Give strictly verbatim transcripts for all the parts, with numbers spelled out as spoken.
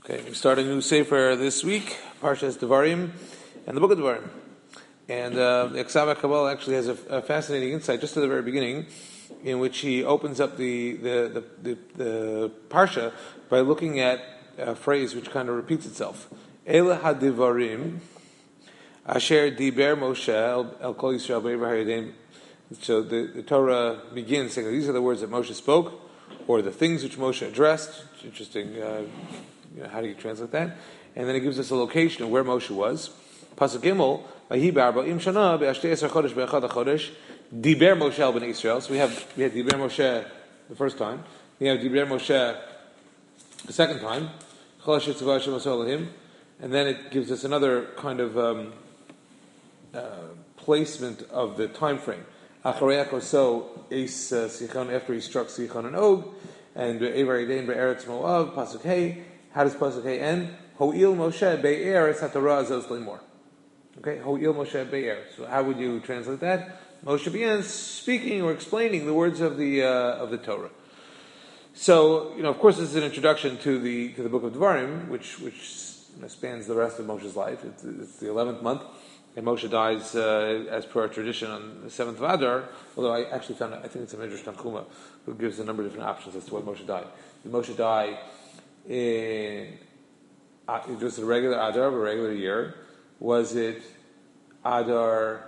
Okay, we start a new sefer this week, Parshas Devarim, and the Book of Devarim. And uh, the Aksava Kabbalah actually has a, a fascinating insight just at the very beginning, in which he opens up the the the, the, the Parsha by looking at a phrase which kind of repeats itself. Ele hadivarim asher diber Moshe el kol Yisrael b'Ever Hayadem. So the, the Torah begins saying these are the words that Moshe spoke, or the things which Moshe addressed. It's interesting. Uh, You know, how do you translate that? And then it gives us a location of where Moshe was. Pasuk Gimel, Vahi b'arba'im shana be'ashtei esar chodesh be'echad chodesh diber Moshe el b'nei Yisrael. So we have we had diber Moshe the first time. We have diber Moshe the second time. Chodesh yitzavah Hashem Moshe Elohim, and then it gives us another kind of um, uh, placement of the time frame. Acharei koso es sichon, after he struck Sichon and Og, and be'ever Edein be'eretz Moav. Pasuk Hey. How does Pasuk Hey end? Ho'il Moshe be'er es haTorah azos limor. Okay, Ho'il Moshe be'er. So how would you translate that? Moshe begins speaking or explaining the words of the uh, of the Torah. So, you know, of course, this is an introduction to the to the book of Devarim, which which you know, spans the rest of Moshe's life. It's, it's the eleventh month, and Moshe dies uh, as per our tradition on the seventh of Adar. Although I actually found, I think it's a Midrash Tanchuma who gives a number of different options as to why Moshe died. Did Moshe die in uh, just a regular Adar of a regular year? Was it Adar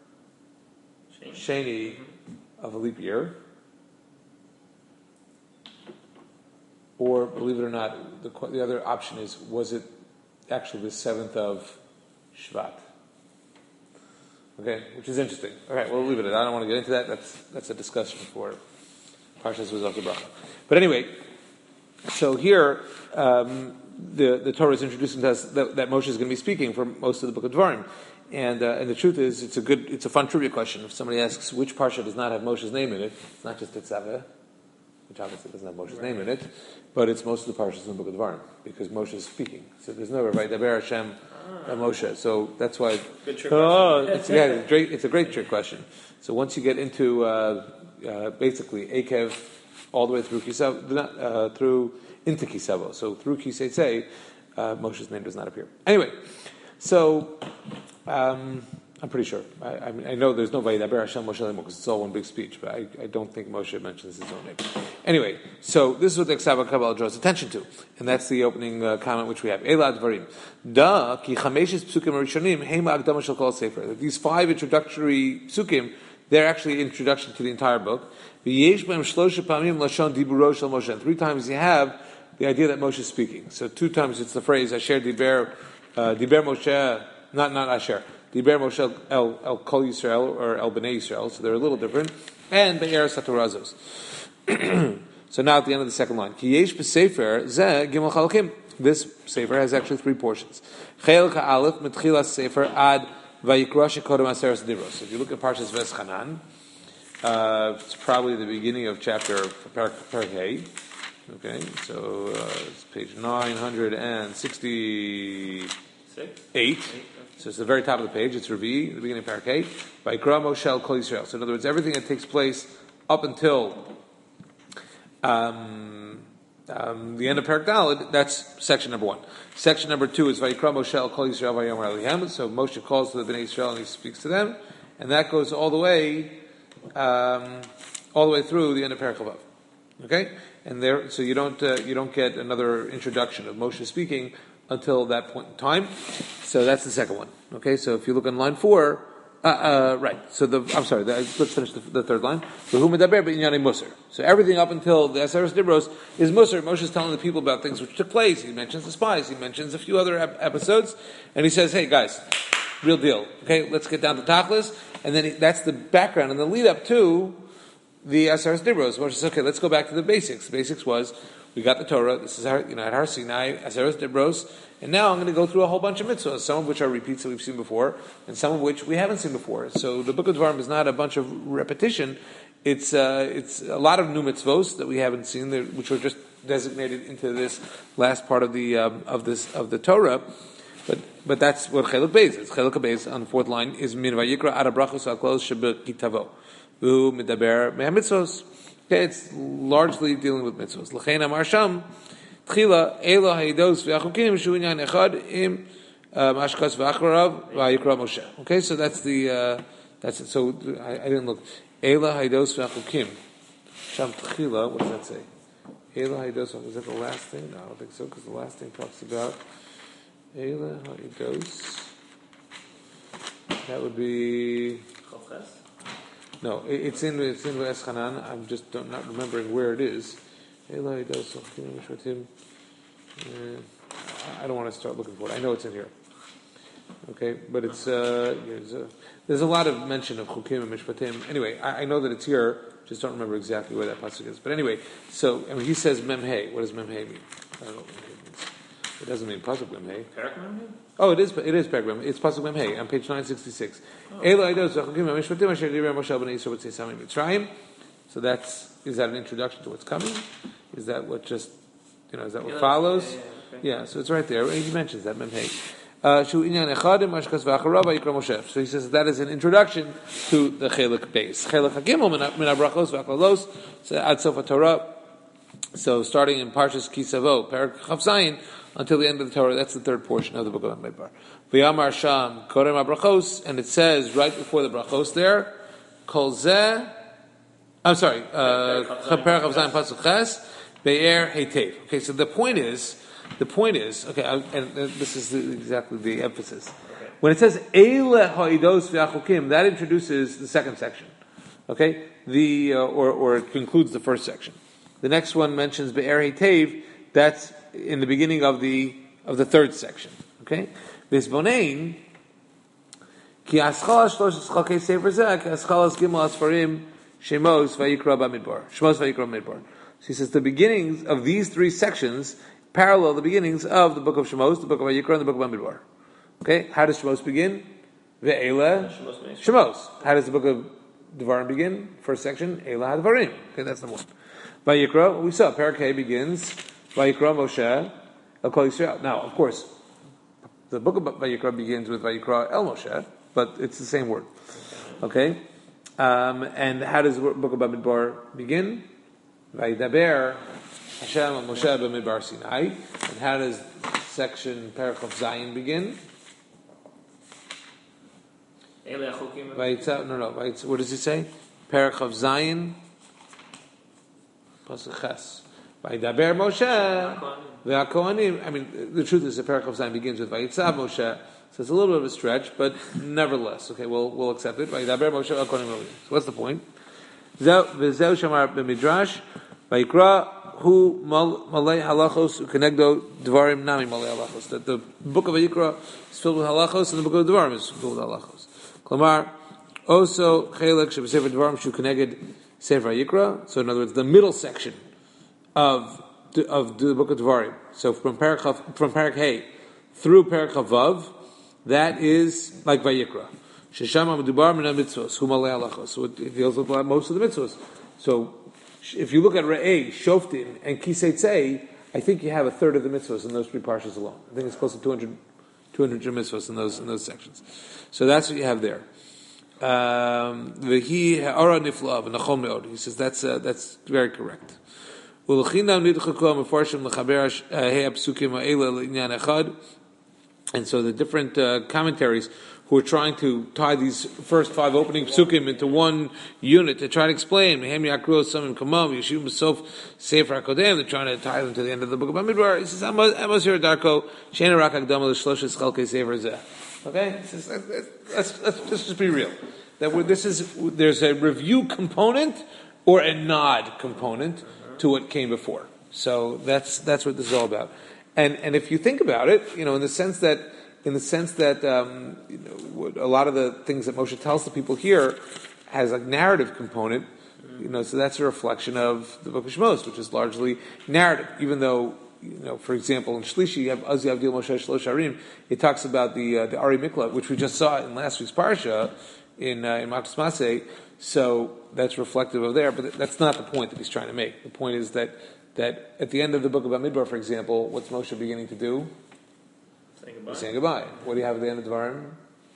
Sheni of a leap year? Or, believe it or not, the, the other option is, was it actually the seventh of Shvat? Okay, which is interesting. All right, we'll leave it at that. I don't want to get into that. That's that's a discussion for Parshas V'Zov Bracha. But anyway, so here, um, the, the Torah is introducing to us that, that Moshe is going to be speaking for most of the book of Devarim. And, uh, and the truth is, it's a good, it's a fun trivia question. If somebody asks which Parsha does not have Moshe's name in it, it's not just Tetzaveh, which obviously doesn't have Moshe's name in it, but it's most of the Parshas in the book of Devarim, because Moshe is speaking. So there's no, right, Daber Hashem, uh, Moshe. So that's why, good trick oh, it's, yeah, it's, great, it's a great trick question. So once you get into, uh, uh, basically, Akev, all the way through Kisav, uh, through into Kisavo. So through Kisei, uh, Moshe's name does not appear. Anyway, so um, I'm pretty sure. I, I, mean, I know there's no Vayidaber Hashem Moshe Lemo because it's all one big speech, but I, I don't think Moshe mentions his own name. Anyway, so this is what the Aksava Kabbalah draws attention to, and that's the opening uh, comment which we have. Elad Dvarim. Da ki chameshes psukim rishonim hema akdama shel kol sefer. These five introductory psukim, they're actually introduction to the entire book. V'yesh b'hem shlosha pamim lashon diburo shel Moshe. And three times you have the idea that Moshe is speaking. So two times it's the phrase Asher diber uh, diber Moshe, not not Asher diber Moshe el el kol Yisrael or el bnei Yisrael. So they're a little different. And be'er satorazos. So now at the end of the second line, Ki yesh b'sefer zeh gimel chalakim. This sefer has actually three portions. Chel ka'alef mitchilas sefer ad vayikra shekodem aseres dibros. So if you look at Parshas Veschanan, uh, it's probably the beginning of chapter Perek Hey. Okay, so uh, it's page nine hundred sixty-eight. So it's the very top of the page. It's Revi, the beginning of Perek Hey. Vayikra Moshe el kol Yisrael. So in other words, everything that takes place up until Um, um, the end of Perek Daled, that's section number one. Section number two is Vayikra Moshe el kol Yisrael vayomer alihem. So Moshe calls to the Bnei Yisrael and he speaks to them, and that goes all the way, um, all the way through the end of Perek Chavav. Okay, and there, so you don't uh, you don't get another introduction of Moshe speaking until that point in time. So that's the second one. Okay, so if you look on line four. Uh, uh, right. So the I'm sorry. The, let's finish the, the third line. So everything up until the Aseres Dibros is Musar. Moshe is telling the people about things which took place. He mentions the spies. He mentions a few other ep- episodes, and he says, "Hey guys, real deal. Okay, let's get down to Tachlis." And then he, that's the background and the lead up to the Aseres Dibros. Moshe says, "Okay, let's go back to the basics. The basics was we got the Torah. This is our, you know at Har Sinai, Aseres Dibros." And now I'm going to go through a whole bunch of mitzvahs, some of which are repeats that we've seen before, and some of which we haven't seen before. So the book of Devarim is not a bunch of repetition. It's uh, it's a lot of new mitzvahs that we haven't seen, which are just designated into this last part of the um, of this of the Torah. But but that's what Chelek Beis is. Chelek Beis on the fourth line is Min Vayikra Ad Brachos Al Kol Shebekitavo Vu Medaber Meh Mitzvos. Okay, it's largely dealing with mitzvahs. L'chein Amar Sham Tchila Elo Haidos V'Achukim Shu Inyan Echad Im Mashkas V'Acharav V'Yikra Moshe. Okay, so that's the uh, that's it. So I, I didn't look. Elo Haidos V'Achukim Sham Tchila. What does that say? Elo Haidos. Is that the last thing? No, I don't think so, because the last thing talks about Elo Haidos. That would be. No, it's in it's in Eschanan. I'm just don't, not remembering where it is. Elo Haidos V'Achukim. I don't want to start looking for it. I know it's in here. Okay, but it's uh, there's, a, there's a lot of mention of chukim and mishpatim. Anyway, I, I know that it's here. Just don't remember exactly where that pasuk is. But anyway, so I mean, he says memhei. What does memhei mean? I don't know what memhei means. It doesn't mean pasuk memhei. Perak memhei? Oh, it is. It is perak memhei. It's pasuk memhei on page nine sixty-six. Elo Haidos V'Achukim Mishpatim Asher Divrei Moshe Bnei Yisrael B'Tzei Mitzrayim. So that's is that an introduction to what's coming? Is that what just you know? Is that what yeah, follows? Yeah, yeah, okay. Yeah, so it's right there. He mentions that memhei. Uh, so he says that is an introduction to the Chelik base. Chelik Hakimel min habrachos v'aklalos ad sof Torah. So starting in Parshas Kisavo, Parak Chav Zayin, until the end of the Torah, that's the third portion of the book of Bamidbar. V'yamar Sham korem habrachos, and it says right before the brachos there, Kol zeh. I'm sorry, Parak Chav Zayin pasuk ches be'er heitev. Okay, so the point is. The point is, okay, and this is the, exactly the emphasis. Okay. When it says Eile Ha'idos V'Achukim, that introduces the second section. Okay, the uh, or or it concludes the first section. The next one mentions Be'er Heitev. That's in the beginning of the of the third section. Okay, V'Zbonein Ki Aschal Shlosh Chalkei Sefer Zeh Ki Aschal Gimel Asfarim Shemos Vayikra Bamidbar Shemos Vayikra Bamidbar. So he says the beginnings of these three sections parallel the beginnings of the book of Shemos, the book of Vayikra, and the book of Bamidbar. Okay, how does Shemos begin? Ve'ela Shemos. How does the book of Devarim begin? First section, Eila HaDevarim. Okay, that's number one. Vayikra, what we saw, Parak Hay begins, Vayikra Moshe, El Kol Yisrael. Now, of course, the book of Vayikra begins with Vayikra El Moshe, but it's the same word. Okay, um, and how does the book of Bamidbar begin? Vayidaber Hashem and Moshe b'Midbar Sinai. And how does section Parak of Zayin begin? No, no. What does it say? Parak of Zayin. Pasuk Ches. Vayidaber Moshe v'Hakohanim. I mean, the truth is, the Parak of Zayin begins with Vayitzav Moshe. So it's a little bit of a stretch, but nevertheless, okay, we'll we'll accept it. Vayidaber Moshe v'Hakohanim. So what's the point? V'zeu shamar b'Midrash. Vayikra hu malay halachos ukenegdo dvarim nami malay halachos. That the book of Vayikra is filled with halachos, and the book of Devarim is filled with halachos. Klamar also chelek shebesefer Devarim shu keneged sefer Vayikra. So in other words, the middle section of the, of the book of Devarim. So from Parak from Parak Hay through Parak Vav, that is like Vayikra. Sheshama medubar min mitzvos hu malay halachos. So it deals with most of the mitzvos. So if you look at Re'eh, Shoftim, and Kiseitzei, I think you have a third of the mitzvahs in those three parshas alone. I think it's close to two hundred, two hundred mitzvahs in those in those sections. So that's what you have there. Um, he says that's uh, that's very correct. And so the different uh, commentaries who are trying to tie these first five opening psukim into one unit to try to explain. They're trying to tie them to the end of the book of Bamidbar. He says, Amos here Darko, Shena Rak Akdama L'Shloshes Chalkei Sefer Zeh. Okay? Says, let's, let's, let's just be real. That this is, there's a review component or a nod component to what came before. So that's, that's what this is all about. And, and if you think about it, you know, in the sense that, in the sense that um, you know, a lot of the things that Moshe tells the people here has a narrative component, you know, so that's a reflection of the book of Shemos, which is largely narrative. Even though, you know, for example, in Shlishi, you have Azi Avdil Moshe Shlosh Harim. It talks about the uh, the Ari Mikla, which we just saw in last week's parsha in uh, in Makas Maseh. So that's reflective of there, but that's not the point that he's trying to make. The point is that that at the end of the book of Bamidbar, for example, what's Moshe beginning to do? Saying goodbye. He's saying goodbye. What do you have at the end of Devarim?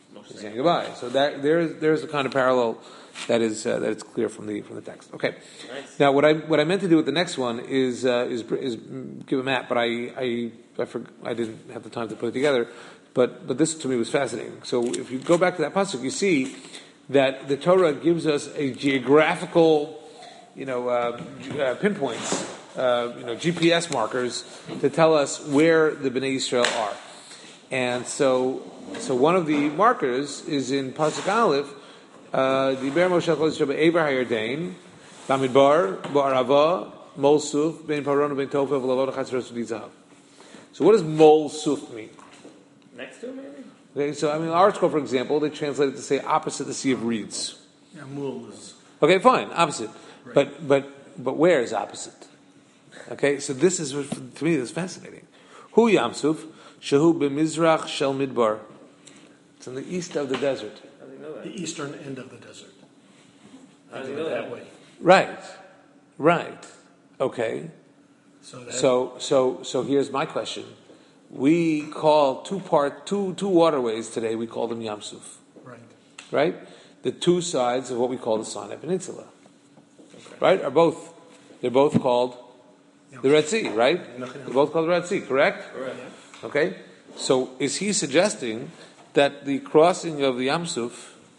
He's saying goodbye. So that there's there's a kind of parallel that is uh, that it's clear from the from the text. Okay. Nice. Now what I what I meant to do with the next one is uh, is is give a map, but I I I, for, I didn't have the time to put it together. But but this to me was fascinating. So if you go back to that pasuk, you see that the Torah gives us a geographical, you know, uh, uh, pinpoints, uh, you know, G P S markers to tell us where the Bnei Yisrael are. And so, so one of the markers is in pasuk Aleph. The Ber Moshe Chol Yisrael be'Ever HaYarden, Bamidbar, Ba'arava, Mol Suf, Ben Paron, Ben Tofel, V'Lavod Chatzros V'Dizahav. So what does Mol Suf mean? Next to it, maybe? Okay, so I mean, ArtScroll, for example, they translate it to say opposite the Sea of Reeds. Yeah, Mul is. Okay, fine, opposite. Right. But but but where is opposite? Okay, so this is to me this is fascinating. Hu Yamsuf Shahu b'Mizrach Shel Midbar. It's in the east of the desert. How do you know that? The eastern end of the desert. How do Think you of know it that? that way. Right, right. Okay. So, that, So so so here's my question. We call two part two two waterways today. We call them Yamsuf. right. Right? The two sides of what we call the Sinai Peninsula. Right? Are both they're both called the Red Sea, right? They're both called the Red Sea, correct? Correct. Okay? So is he suggesting that the crossing of the Yamsuf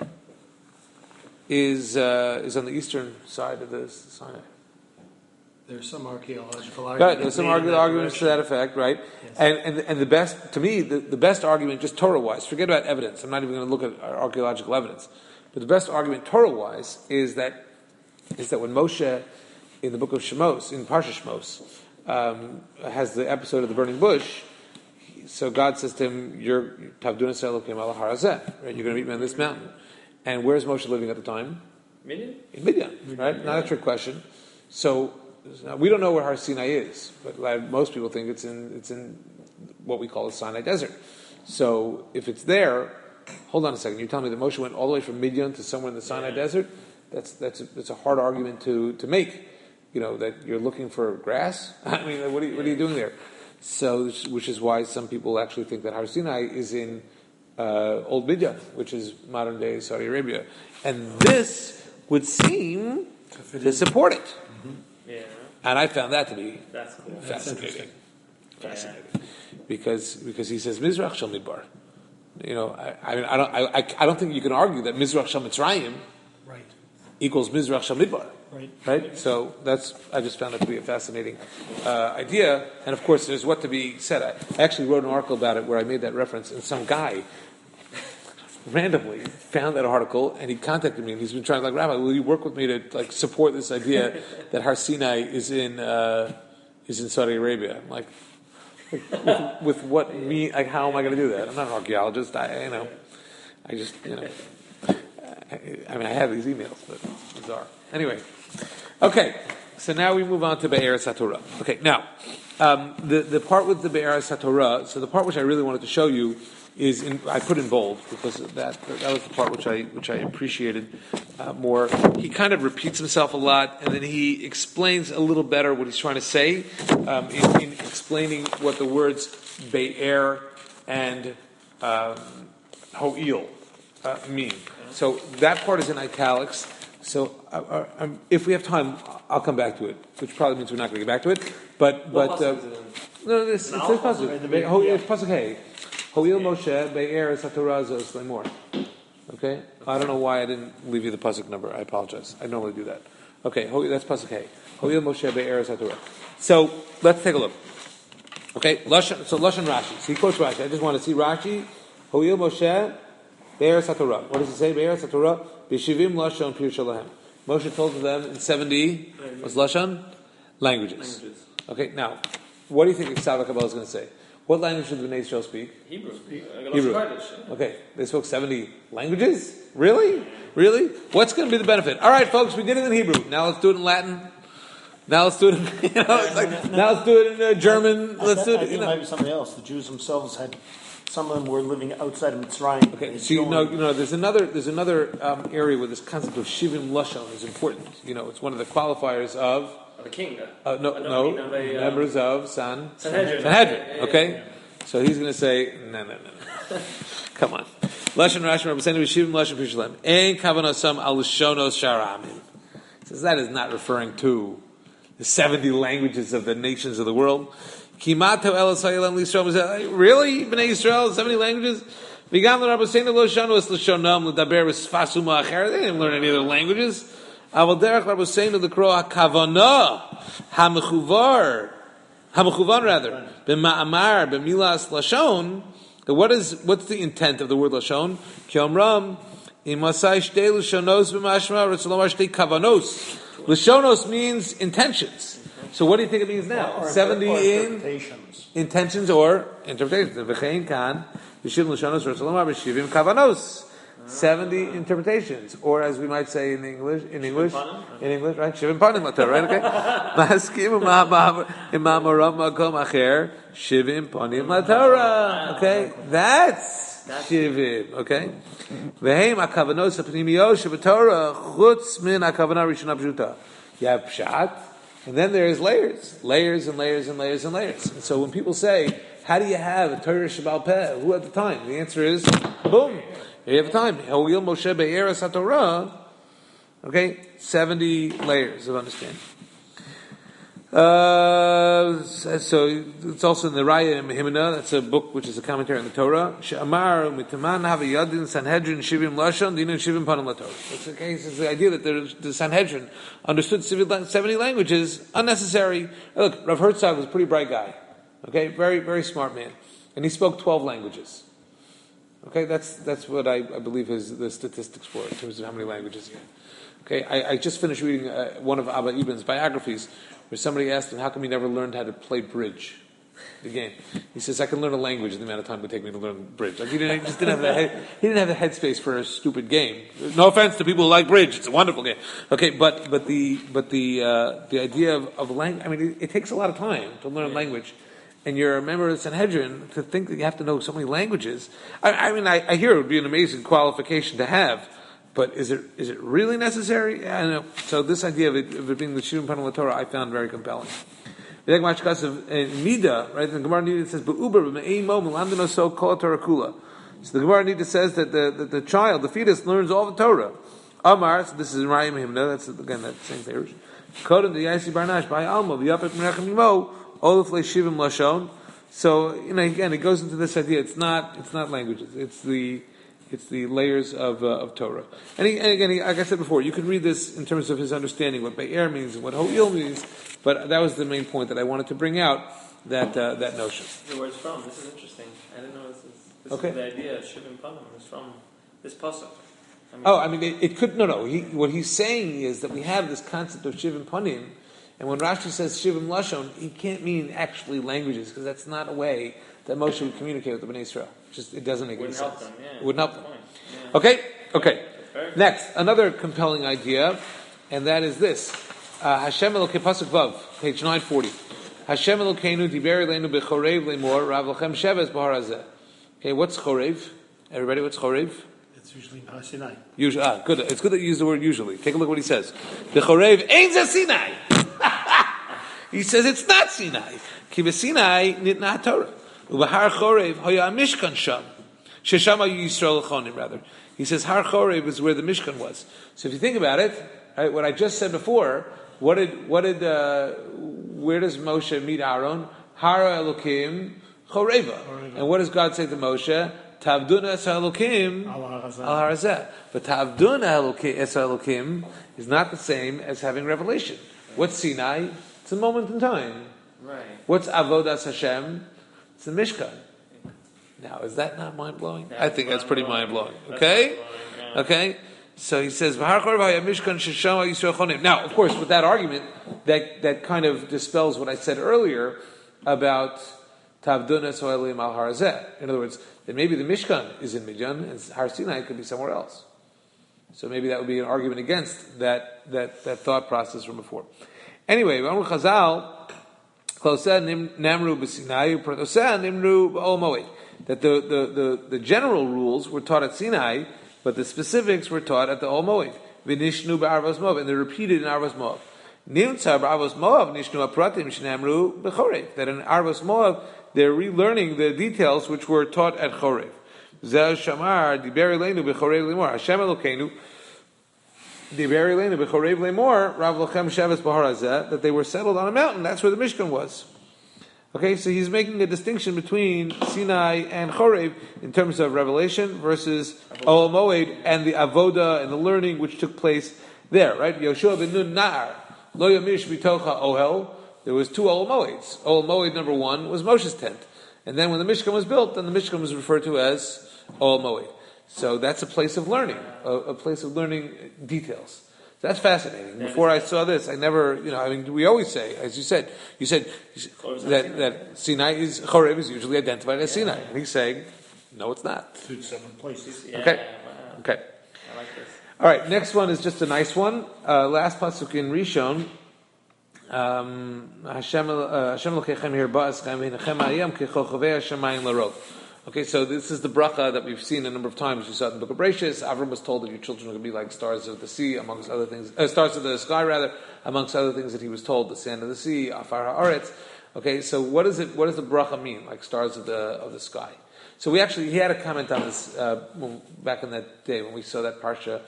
is uh, is on the eastern side of the Sinai? There's some archaeological argument. Right, there's some made in argu- that arguments to direction. that effect, right? Yes. And, and and the best, to me, the, the best argument, just Torah-wise, forget about evidence. I'm not even going to look at archaeological evidence, but the best argument Torah-wise is that is that when Moshe, in the book of Shemos, in Parsha Shemos, um, has the episode of the burning bush, so God says to him, "You're Tavduna Selokim al Harazeh, right? You're going to meet me on this mountain." And where's Moshe living at the time? Midian? In Midian, right? Not a trick question. So. Now, we don't know where Har Sinai is, but like most people think it's in it's in what we call the Sinai Desert. So if it's there, hold on a second. You're telling me that Moshe went all the way from Midian to somewhere in the Sinai Yeah. Desert? That's that's a, that's a hard argument to, to make. You know that you're looking for grass. I mean, what are you, what are you doing there? So, which is why some people actually think that Har Sinai is in uh, Old Midian, which is modern day Saudi Arabia, and this would seem to support it. Yeah. And I found that to be That's cool. fascinating. That's Fascinating. Because because he says Mizrach Shel Midbar. You know, I, I mean I don't I, I I don't think you can argue that Mizrach Shel Mitzrayim Right. equals Mizrach Shel Midbar. Right. Right? So that's I just found that to be a fascinating uh, idea. And of course there's what to be said. I, I actually wrote an article about it where I made that reference, and some guy randomly found that article and he contacted me and he's been trying to like, Rabbi, will you work with me to like support this idea that Har Sinai is in uh, is in Saudi Arabia? I'm like, like with, with what me like how am I going to do that? I'm not an archaeologist. I you know I just you know I, I mean I have these emails, but it's bizarre. Anyway, okay. So now we move on to Be'eretz HaTorah. Okay, now um, the the part with the Be'eretz HaTorah. So the part which I really wanted to show you is in, I put in bold because that that was the part which I which I appreciated uh, more. He kind of repeats himself a lot, and then he explains a little better what he's trying to say um, in, in explaining what the words Be'er and um, Ho'il uh, mean. So that part is in italics. So uh, uh, um, if we have time, I'll come back to it, which probably means we're not going to get back to it. But but uh, no, this it's this pasuk. Ho- It's pasuk hey. Ho'il Moshe be'er satorah zos lemor. Okay, I don't know why I didn't leave you the pasuk number. I apologize. I normally do that. Okay, ho- that's pasuk hey. Ho'il Moshe be'er satorah. So let's take a look. Okay, Lashon, so Lashon Rashi. So he quotes Rashi. I just want to see Rashi. Ho'il Moshe be'er satorah. What does it say? Be'er satorah b'shivim lashon pir shalahem. Moshe told them in seventy. What's Lashon? Languages. Languages. Okay, now what do you think Ksava Kabbalah is going to say? What language should the Bnei Israel speak? Hebrew. Hebrew. Okay, they spoke seventy languages? Really? Really? What's going to be the benefit? All right, folks, we did it in Hebrew. Now let's do it in Latin. Now let's do it in, you know, it's like, now let's do it in uh, German. Let's do I it, think you it know. might be something else. The Jews themselves had, some of them were living outside of Mitzrayim. Okay, They so you joined- know, you know, there's another, there's another um, area where this concept of Shivim Lashon is important. You know, it's one of the qualifiers of, The king. uh, no, Uh, no, I mean, of a, uh, members of San, Sanhedrin. Sanhedrin, Yeah, yeah, okay? yeah. So he's going to say, no, no, no, no. Come on. Lashon Rashi Rabbi Seinu Yeshivim Lashon Pishalem. Ein Kavanasam Al Lishonos Sharamim. Says that is not referring to the seventy languages of the nations of the world. Kimato El Israel Lisrom. Really, Bnei Yisrael, seventy languages. Vigam Rabbi Seinu Lo Shanos Lishonam L'Daber V'Sfasuma Acher. They didn't learn any other languages. Aval Derech Rabbi Seinu L'Kro HaKavana HaMechuvar HaMechuvan rather B'Ma'amar B'Milas Lashon. What is what's the intent of the word Lashon? Kyomram Imasai Shtei Lashonos B'Mashma Ritzolomar Shtei Kavanos. Lashonos means intentions. So what do you think it means now? Or, seventy or in interpretations. intentions or interpretations. V'chein kan Yishivim Lashonos Ritzolomar B'Shivim Kavanos. Seventy interpretations, or as we might say in English, in English, in English, right? Shivim panim later, right? Okay. Maskim imam Rav makom acher shivim panim laTorah. Okay, that's shivim. Okay. Vehem akavanos apnimiyos shebTorah chutz min akavana rishona pshuta. You have pshat, and then there's layers, layers and layers and layers and layers. And so when people say, "How do you have a Torah Shebal Peh?" Who at the time? The answer is, boom. You have time. Moshe Be'eres HaTorah. Okay, seventy layers of understanding. Uh, so it's also in the Raya and Mehimna. That's a book which is a commentary on the Torah. She'amar mitaman havayadin Sanhedrin shivim lashon dinu shivim panim laTorah. It's the case. It's the idea that the, the Sanhedrin understood seventy languages unnecessary. Look, Rav Herzog was a pretty bright guy. Okay, very very smart man, and he spoke twelve languages. Okay, that's that's what I, I believe is the statistics for in terms of how many languages he had. Okay, I, I just finished reading uh, one of Abba Ibn's biographies where somebody asked him, how come he never learned how to play bridge, the game? He says, I can learn a language in the amount of time it would take me to learn bridge. Like he, didn't, he just didn't have the head, he didn't have the headspace for a stupid game. No offense to people who like bridge, it's a wonderful game. Okay, but but the but the uh, the idea of, of language, I mean, it, it takes a lot of time to learn language. And you're a member of the Sanhedrin, to think that you have to know so many languages. I, I mean, I, I hear it would be an amazing qualification to have, but is it is it really necessary? I don't know. So this idea of it, of it being the Shivim Panim laTorah, I found very compelling. In Mida, right, in the Gemara Nida it says, "Be'uber b'me'imo melamdino so kol Torah kula." So the Gemara Nida says that the, the the child, the fetus, learns all the Torah. Amar, so this is in Raya Mehimna. That's again that same thing. Kodem the Yaisi Barnash by Alma v'yapek menachem yimo. Olaf Shivim Lashon. So, you know, again, it goes into this idea. It's not, it's not languages. It's the, it's the layers of uh, of Torah. And, he, and again, he, like I said before, you could read this in terms of his understanding what Be'er means and what Ho'il means. But that was the main point that I wanted to bring out. That uh, that notion. Where it's from? This is interesting. I didn't know this is. This Okay. is the idea of Shivim Panim is from this pasuk. I mean, Oh, I mean, it, it could no, no. He, what he's saying is that we have this concept of Shivim Panim. And when Rashi says Shivim Lashon, he can't mean actually languages, because that's not a way that Moshe would communicate with the Bnei Israel. Just, it doesn't make any wouldn't sense. help them. Yeah, It wouldn't help them. Yeah. Okay? Okay. Fair. Next, another compelling idea, and that is this. Uh, Hashem Elokei Pasuk Vav, page nine forty. Hashem Elokeinu diber eleinu b'chorev lemor, rav lachem sheves b'har hazeh. Okay, what's chorev? Everybody, what's chorev? It's usually Har Sinai. Usually, ah, good. It's good that you use the word usually. Take a look at what he says. B'chorev ein ze Sinai. He says it's not Sinai. Ki b'Sinai nitna Torah. Ubahar Chorev hoya Mishkan sham. Shesham hayu Yisrael lechonim, rather. He says Har Chorev is where the Mishkan was. So if you think about it, right, what I just said before, what did what did uh, where does Moshe meet Aaron? Hara Elokim Choreva. And what does God say to Moshe? Tavduna es Elokim Al Har Hazeh. Al Har Hazeh. But Tavduna es Elokim is not the same as having revelation. What's Sinai? It's a moment in time. Right. What's Avodas Hashem? It's the Mishkan. Now, is that not mind blowing? I think that's pretty mind blowing. Okay, okay. So he says, now, of course, with that argument, that, that kind of dispels what I said earlier about Tavdunas Oelim al Har Hazeh. In other words, that maybe the Mishkan is in Midian and Har Sinai could be somewhere else. So maybe that would be an argument against that that, that thought process from before. Anyway, Amru Chazal, Namru b'Sinai, Nimru b'Ol Moed. That the, the, the, the general rules were taught at Sinai, but the specifics were taught at the Ol Moed. V'nishnu b'Arvos Moav, and they're repeated in Arvos Moav. Nimtzar b'Arvos Moav, nishnu apratim shenamru b'Chorev. That in Arvos Moav, they're relearning the details which were taught at Chorev. Zeh Shamar Diber Eleinu B'Chorev Lemor. Hashem Elokeinu Diber Eleinu B'Chorev Lemor. Rav Lochem Sheves Bahar Hazeh, that they were settled on a mountain. That's where the Mishkan was. Okay, so he's making a distinction between Sinai and Chorev in terms of revelation versus Ol Moed and the avoda and the learning which took place there. Right? Yoshua ben Nun Nar Lo Yamish Bitocha Ohel. There was two Ol Moeds. Ol Moed number one was Moshe's tent. And then when the Mishkan was built, then the Mishkan was referred to as Ol Moed. So that's a place of learning, a, a place of learning details. So that's fascinating. Before I saw this, I never, you know, I mean, we always say, as you said, you said that, that Sinai is, Chorev is usually identified as Sinai. And he's saying, no, it's not. Two seven places. Yeah, Okay. wow. Okay. I like this. All right, next one is just a nice one. Uh, last pasuk in Rishon. Um, Hashem uh, Hashem Lokechem here ba'aschem v'nechem ayam kechochavei hashamayim larov. Okay, so this is the bracha that we've seen a number of times. We saw it in the book of Bereshis. Avram was told that your children are going to be like stars of the sea, amongst other things, uh, stars of the sky, rather, amongst other things that he was told, the sand of the sea, afar haaretz. Okay, so what is it? What does the bracha mean? Like stars of the of the sky. So we actually he had a comment on this uh, when, back in that day when we saw that parsha.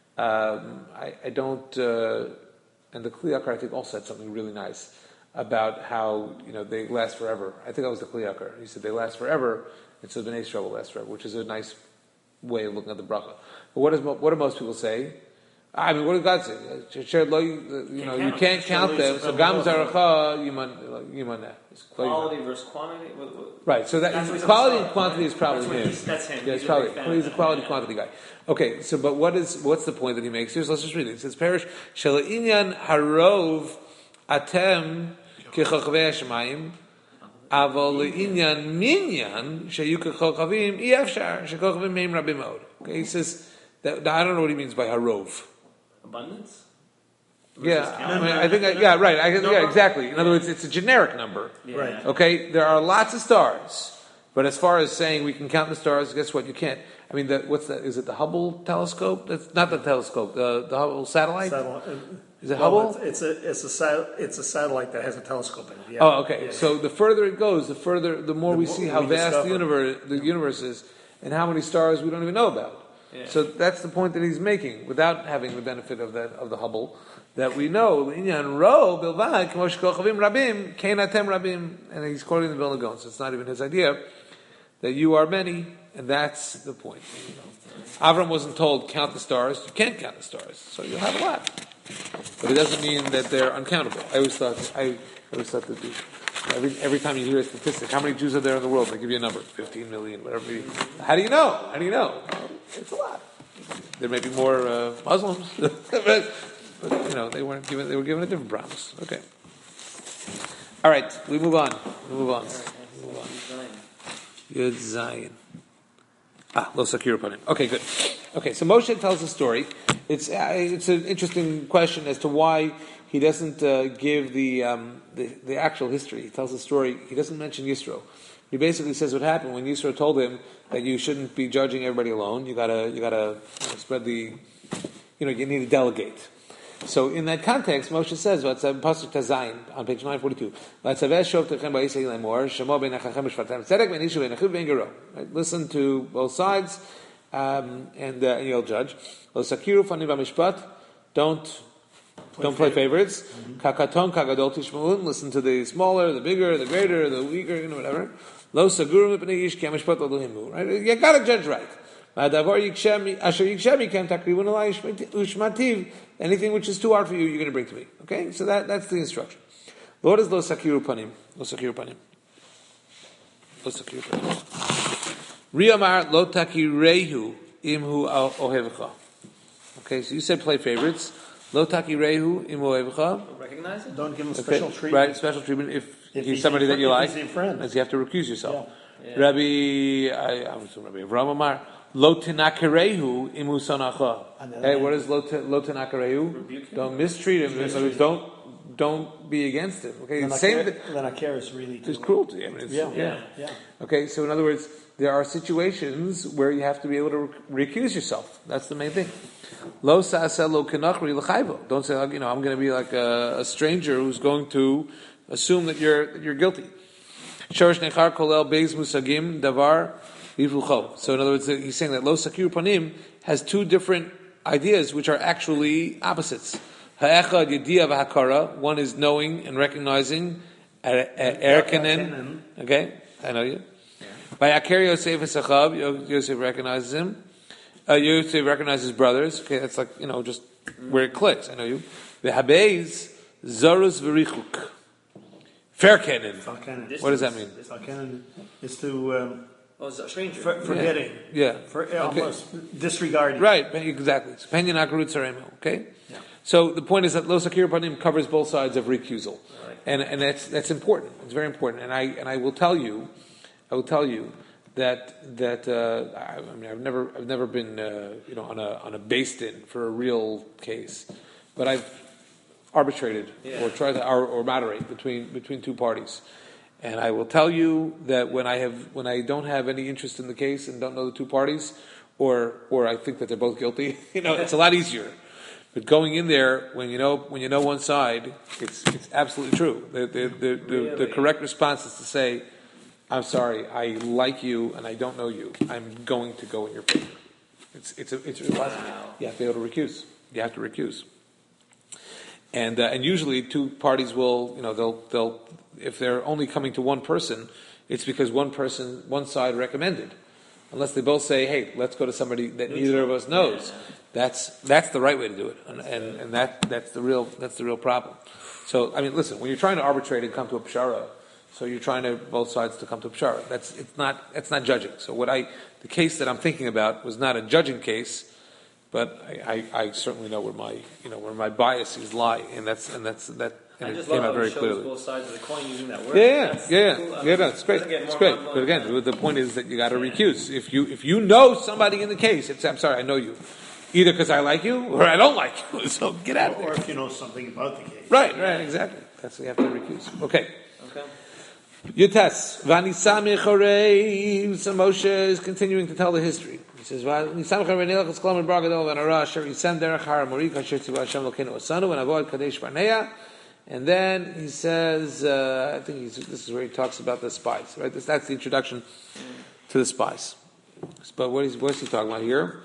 Um, I, I don't. Uh, And the Kli Yakar, I think, also said something really nice about how, you know, they last forever. I think that was the Kli Yakar. He said they last forever, and so Bnei Yisrael will last forever, which is a nice way of looking at the bracha. But what, is, what do most people say? I mean, what does God say? You know, you can't count them. So Gam Zaracha Yimaneh. Quality versus quantity. Right. So that That's what quality he's and quantity is probably that's him. he's- That's him. Yeah, He's it's a probably big fan he's a of that. quality Yeah. quantity guy. Okay, so but what is what's the point that he makes? Here's let's just read it. It says Perish Shala'inyan Harov Atem Kechochavei Hashemayim Aval Le'inyan Minyan Shayu Kechochavim Iyafshar Shekochavim Meim Rabim Od. Okay, he says that I don't know what he means by Harov. Abundance? Yeah, Versus I, count? mean, I think I, yeah, right. I, yeah, exactly. In other words, it's a generic number. Yeah. Right. Okay, there are lots of stars, but as far as saying we can count the stars, guess what? You can't. I mean, the, what's that? Is it the Hubble telescope? That's not the telescope. The the Hubble satellite. Satellite. Is it Well, Hubble? It's, it's a it's a sat, it's a satellite that has a telescope in it. Yeah. Oh, okay. Yeah. So the further it goes, the further, the more The we more see how we vast the discover. universe, the universe is, and how many stars we don't even know about. Yeah. So that's the point that he's making, without having the benefit of that of the Hubble, that we know inyan ro bilvad k'mosh kochavim rabim kein atem rabim, and he's quoting the Vilna Gaon. So it's not even his idea that you are many, and that's the point. Avram wasn't told count the stars. You can't count the stars, so you'll have a lot. But it doesn't mean that they're uncountable. I always thought I, I always thought that the, every every time you hear a statistic, how many Jews are there in the world? They give you a number, fifteen million, whatever. You, how do you know? How do you know? Well, it's a lot. There may be more uh, Muslims, but, but you know they weren't given. They were given a different promise. Okay. All right, we move on. We move on. We move on. Yud Zayin. Ah, lo sakir upon him. Okay, good. Okay, so Moshe tells a story. It's uh, it's an interesting question as to why he doesn't uh, give the, um, the the actual history. He tells the story. He doesn't mention Yisro. He basically says what happened when Yisro told him that you shouldn't be judging everybody alone. You gotta you gotta you know, spread the, you know, you need to delegate. So in that context, Moshe says, "What's a pasuk Tazayin on page nine forty-two? Listen to both sides, um, and, uh, and you'll judge. Don't don't play favorites. Kakaton kagadol tishmaun. Listen to the smaller, the bigger, the greater, the weaker, you know, whatever. Lo saguru mipnei ish ki hamishpat Elohimu. Right? You got to judge right. Anything which is too hard for you, you're going to bring to me. Okay, so that, that's the instruction. What is lo sakiru panim? Lo sakiru panim. Lo sakiru panim. Riyamar lo takirehu imhu ohevcha. Okay, so you said play favorites. Lo takirehu imhu ohevcha. Recognize it? Don't give him Okay, special treatment. right? Special treatment if, If he's he's somebody your that you friend- like, if he's your friend. as you have to recuse yourself. Yeah. Rabbi, I, I'm sorry, Rabbi Avraham Amar, lo tenakarehu imu sonacha. Hey, what is lo te- lo tenakarehu? Rebuke him. Don't mistreat him. In other words, don't don't be against him. Okay, Then same. I thing. care, then I care is really It's too- cruelty. I mean, it's, Yeah, yeah. yeah, yeah. Okay, so in other words, there are situations where you have to be able to re- recuse yourself. That's the main thing. Lo sa'aseh lo kenachri l'chayvo. Don't say, like, you know, I'm going to be like a, a stranger who's going to assume that you're that you're guilty. Shorish nechar kolel beis musagim davar vivlucho. So in other words, he's saying that lo sakir panim has two different ideas which are actually opposites. Ha'echad yediyah v'hakara. One is knowing and recognizing. Erkenen. Okay, I know you. By Aker Yosef Esachav, Yosef recognizes him. Uh, Yosef recognizes his brothers. Okay, that's like, you know, just where it clicks. I know you. The Habeiz Zarus Verichuk. Fairkenin. What does that mean? Fairkenin is to um, oh, is that a stranger? for, forgetting. Yeah. yeah. For, okay. Almost disregarding. Right, exactly. So Penyan Akarut Saremo. Okay. Yeah. So the point is that Lo Sakir Panim covers both sides of recusal, right. and and that's that's important. It's very important. And I and I will tell you. I will tell you that that uh, I, I mean I've never I've never been uh, you know on a on a based in for a real case, but I've arbitrated yeah. or tried to or, or moderate between between two parties, and I will tell you that when I have when I don't have any interest in the case and don't know the two parties, or or I think that they're both guilty, you know, it's a lot easier. But going in there when you know when you know one side, it's it's absolutely true. The the the, the, really? the correct response is to say, I'm sorry, I like you and I don't know you. I'm going to go in your favor. It's it's a, it's a, wow. You have to be able to recuse. You have to recuse. And uh, and usually two parties will, you know, they'll they'll if they're only coming to one person, it's because one person one side recommended. Unless they both say, hey, let's go to somebody that neither of us knows. That's that's the right way to do it. And and, and that that's the real that's the real problem. So I mean, listen, when you're trying to arbitrate and come to a pshara, so you're trying to both sides to come to a pshara. That's it's not it's not judging. So what I the case that I'm thinking about was not a judging case, but I, I, I certainly know where my you know where my biases lie, and that's and that's that and I it just came love out very how it shows clearly. both sides of the coin using that word. Yeah, yeah, That's yeah, yeah. cool. yeah no, it's great. It's great. But again, the point is that you got to recuse. If you if you know somebody in the case, it's I'm sorry, I know you. Either because I like you or I don't like you. So get out of there. Or if you know something about the case. Right, right, exactly. That's what you have to recuse. Okay. Okay. Yutas. Vanisami Chorei. So Moshe is continuing to tell the history. He says, Vanisami Chorei Nelach Esklom and Bargadol and Ara Asher Yisem Derech Har Mori Kasher Tziva Hashem Lokenu Osanu and Avoid Kadesh Barnea. And then he says, uh, I think he's, this is where he talks about the spies, right? This, that's the introduction to the spies. But what is what's he talking about here?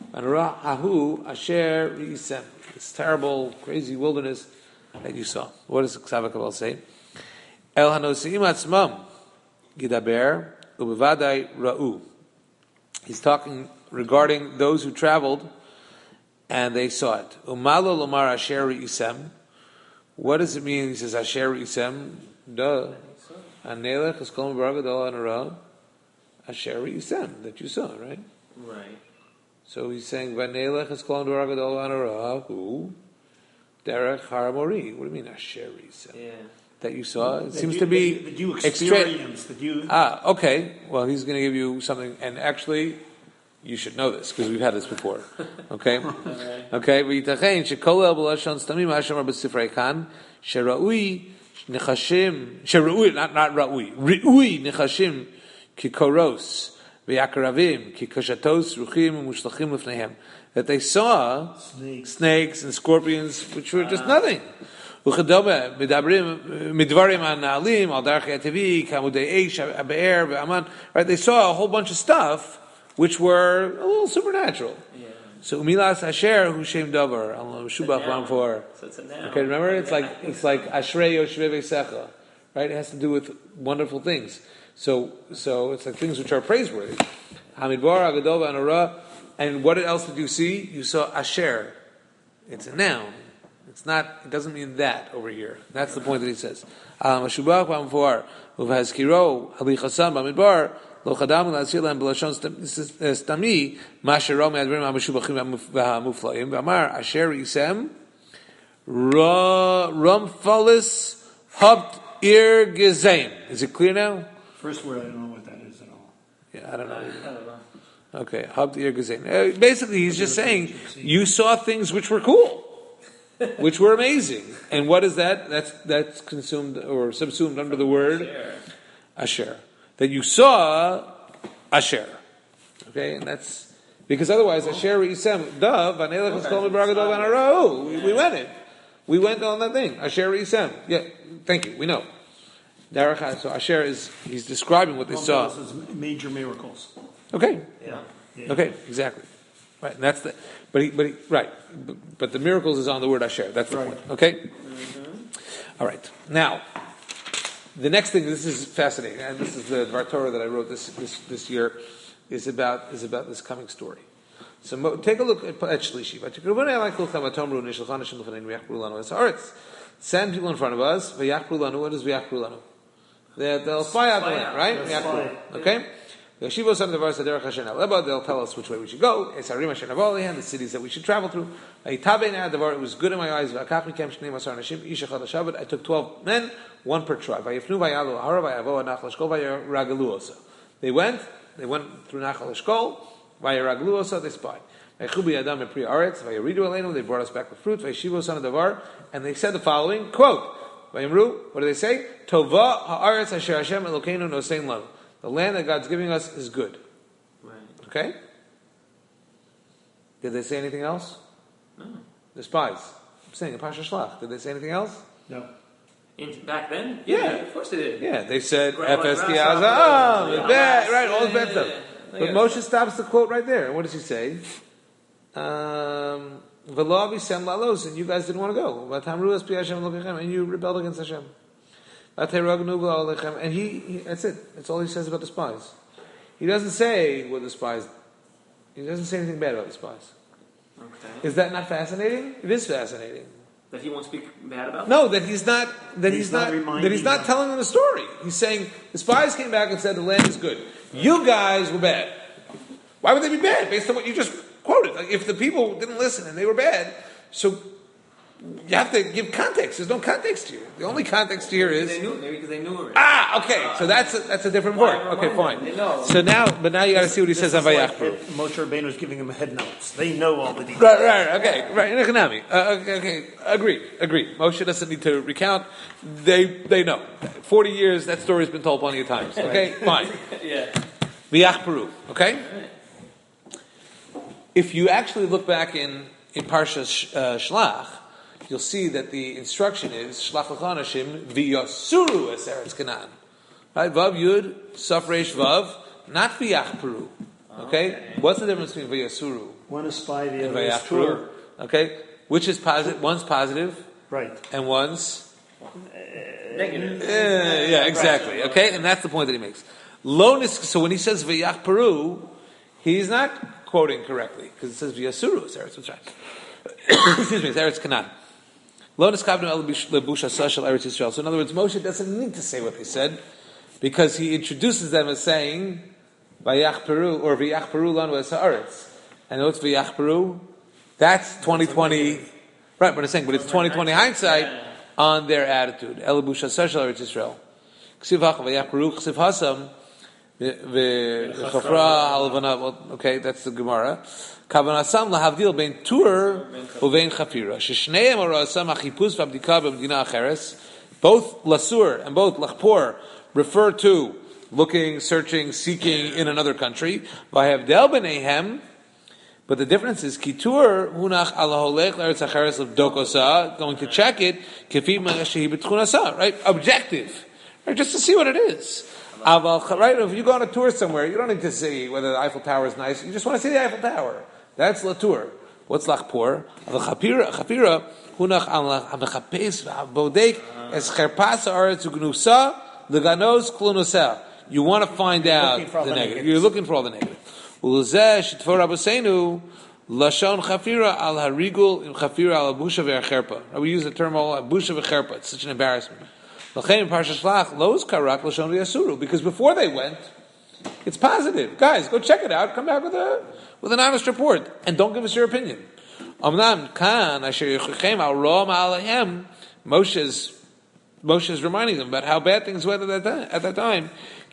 Ahu Asher Yisem. This terrible, crazy wilderness that you saw. What does Ksava Kabal say? El Hanosim Atzmam Gidaber Ubevadai Ra'u. He's talking regarding those who traveled and they saw it. Umalo Lomar Asher Yisem. What does it mean? He says Asher Yisem. Duh. Anelech Eskolm Baragadol Anara. Asher Yisem that you saw, right? Right. So he's saying Vanelech Eskolm Baragadol Anara. Who? Derech Haramori. What do you mean Asher Yisem? Yeah. That you saw? It that seems you, to be that, that you experience. That you ah okay. Well, he's going to give you something, and actually. You should know this because we've had this before. Okay, okay. V'yitachein shekolel b'lashon stamim ha'ashem b'sifrei kan shera'ui nechashim shera'ui not not ra'ui ra'ui nechashim kikoros v'yakaravim kikoshatos ruchim u'mushlachim lefnehem that they saw snakes, snakes and scorpions which were just nothing. Uchadome midabrim midvarim an'alim al darchei tevi kamudei eish ha'be'er ve'aman. Right, they saw a whole bunch of stuff. Which were a little supernatural. Yeah. So umilas asher hu shem davar al shubach lam for. So it's a noun. Okay, remember it's like it's like ashrei yoshvei v'secha, right? It has to do with wonderful things. So so it's like things which are praiseworthy. Hamidbar agadol v'anara. And what else did you see? You saw asher. It's a noun. It's not. It doesn't mean that over here. That's the point that he says. Shubach lam for uvhazkiro halichasan b'amidbar. Lo chadam la'asir lהם b'lashon stami ma shero me'adverim ha'meshubachim v'hamuflaim v'amar asher yisem ramfalis habt ir gezeim. Is it clear now? First word, I don't know what that is at all. Yeah, I don't know. I don't know. Okay, habt ir gezeim. Uh, basically, he's just saying you saw things which were cool, which were amazing. And what is that? That's that's consumed or subsumed under the word asher. That you saw Asher. Okay, and that's because otherwise Asher Yisem Duh Vanelech is called Baragadol Vanaro. We went it. We went on that thing. Asher Yisem. Yeah, thank you. We know. Derech, so Asher is, he's describing what they One saw. of those is major miracles. Okay. Yeah. Yeah. Okay, exactly. Right, and that's the, but he, but he, right, but, but the miracles is on the word Asher. That's the Right. point. Okay. All right. Now, the next thing. This is fascinating, and this is the Dvar Torah that I wrote this this this year is about is about this coming story. So mo- take a look at, at Shlishi. Send people in front of us. V'yachpru lanu. What is v'yachpru lanu? They- They'll spy out the land, right? They'll V'yachpru. spy. Okay. Yeshiva son of the Varsa Derech Hashem Leba. They'll tell us which way we should go. Esarim Hashem Avolihan, the cities that we should travel through. It was good in my eyes. V'akach mikem shnei masar nashim ish echad hashabat. I took twelve men, one per tribe. Vayifnu vayalu hara vayavo nachal eshkol vayiragalu osa. They went. They went through Nachal Eshkol. Vayiragalu osa. They spied. Vaychubi adam epri aretz. Vayiridu aleinu. They brought us back with fruit. Vayishiva son of Davar. And they said the following quote. Vayimru. What do they say? Tova haaretz asher Hashem Elokeinu nosein lanu. The land that God's giving us is good. Right. Okay? Did they say anything else? No. The spies. I'm saying in Pasha Shlach. Did they say anything else? No. In, back then? Yeah. Of course they did. Yeah, they said Gra- F S like T grasshopper, Azah, yeah. bad, right, all this Yeah, bad stuff. yeah, yeah. But Yeah. Moshe stops the quote right there. And what does he say? Um, V'lo sem lalos, and you guys didn't want to go. V'tamru es pi Hashem lokechem, and you rebelled against Hashem. V'teragnu v'lo lechem, and he, he, that's it. That's all he says about the spies. He doesn't say what the spies, he doesn't say anything bad about the spies. Okay. Is that not fascinating? It is fascinating. That he won't speak bad about? No, that he's not. That he's, He's not not. reminding that he's not them. telling them the story. He's saying the spies came back and said the land is good. You guys were bad. Why would they be bad based on what you just quoted? Like if the people didn't listen and they were bad, so you have to give context. There's no context here. The only context here Because is they knew, maybe because they knew already. ah. Okay, so that's a, that's a different Why word. Okay, remind fine. them? They know. So now, but now you got to see what he This says is on like Vayachpru. if Moshe Rabbeinu is giving them head notes. They know all the details. Right, right, okay, right. In Economy, uh, okay, okay, agree, agree. Moshe doesn't need to recount. They, they know. Forty years, that story's been told plenty of times. Okay, fine. Yeah. V'yachperu. Okay. If you actually look back in in Parshas uh, Shlach, you'll see that the instruction is Shlach l'chanashim v'yasuru es eretz Canaan. Right, Vav Yud Safresh Vav, not v'yachperu. Okay? Okay. What's the difference between v'yasuru One is spy, the and other is v'yachperu? tour. Okay, which is positive? One's positive, Right. and one's Negative. eh, yeah, exactly. Okay, and that's the point that he makes. Lonis. So when he says v'yachperu, he's not quoting correctly because it says v'yasuru. It's Eretz Mitzrayim. Excuse me, it's Eretz Canaan. Lonis kavnu el lebush hasashel Eretz Yisrael. So in other words, Moshe doesn't need to say what they said because he introduces them as saying v'yachperu or v'yachperu lanu es haaretz. And what's v'yachperu? That's twenty twenty. Right, but I'm saying, but it's twenty twenty hindsight on their attitude. El lebush hasashel Eretz Yisrael. Ksiv hach v'yachperu ksiv hasam. Okay, that's the Gemara. Kavanasam lahavdil bein tur uvein chafira. Sheshneim arasam achipus v'abdika b'medina acheres. Both lasur and both lachpor refer to looking, searching, seeking in another country. V'havdel b'neihem. But the difference is kitur hunach ala holech l'eretz acheres l'vdokosa. Going to check it kifi shehi b'tchunasa. Right, objective, right, just to see what it is. Right, if you go on a tour somewhere, you don't need to see whether the Eiffel Tower is nice. You just want to see the Eiffel Tower. That's la tour. What's lachpor? Chapira, chapira, hunach al hamechapes v'abodek es cherpas haaretz ugnusa leganos klunusa. You want to find out looking the the negative. negatives. You're looking for all the negative. Ulzeh shitfor rabbeinu lashon chafira al harigul im chafira al busha ve'cherpa. We use the term all busha ve'cherpa. It's such an embarrassment. Because before they went, it's positive. Guys, go check it out. Come back with a with an honest report, and don't give us your opinion. Moshe's Moshe is reminding them about how bad things were at that time. At that time.